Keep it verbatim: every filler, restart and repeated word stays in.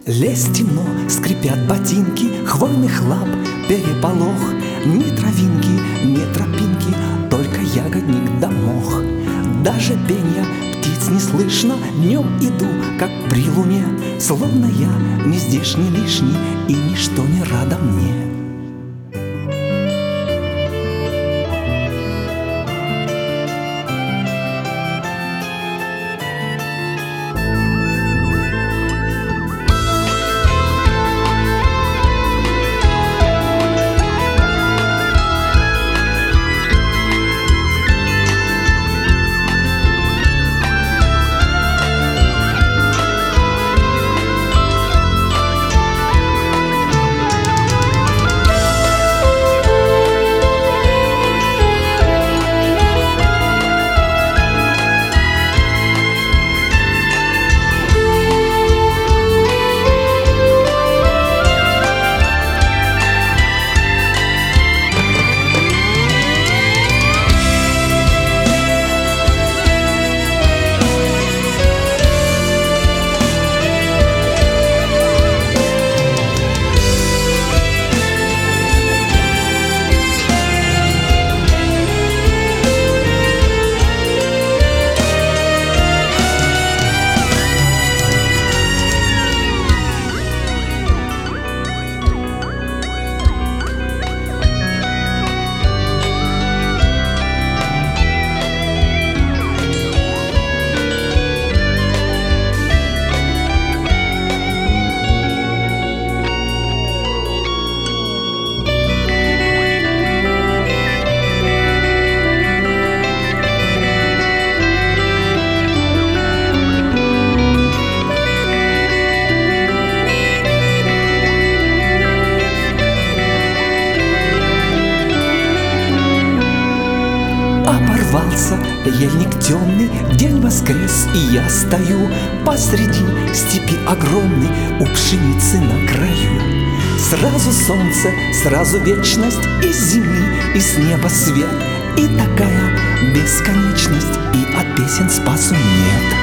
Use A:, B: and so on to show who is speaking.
A: Лес темно, скрипят ботинки, хвойных лап переполох. Ни травинки, ни тропинки, только ягодник да мох. Даже пенья птиц не слышно, днем иду, как при луне, словно я не здешний лишний, и ничто не радо мне. Оборвался ельник темный, день воскрес, и я стою посреди степи огромной, у пшеницы на краю. Сразу солнце, сразу вечность, из земли, и с неба свет, и такая бесконечность, и от песен спасу нет.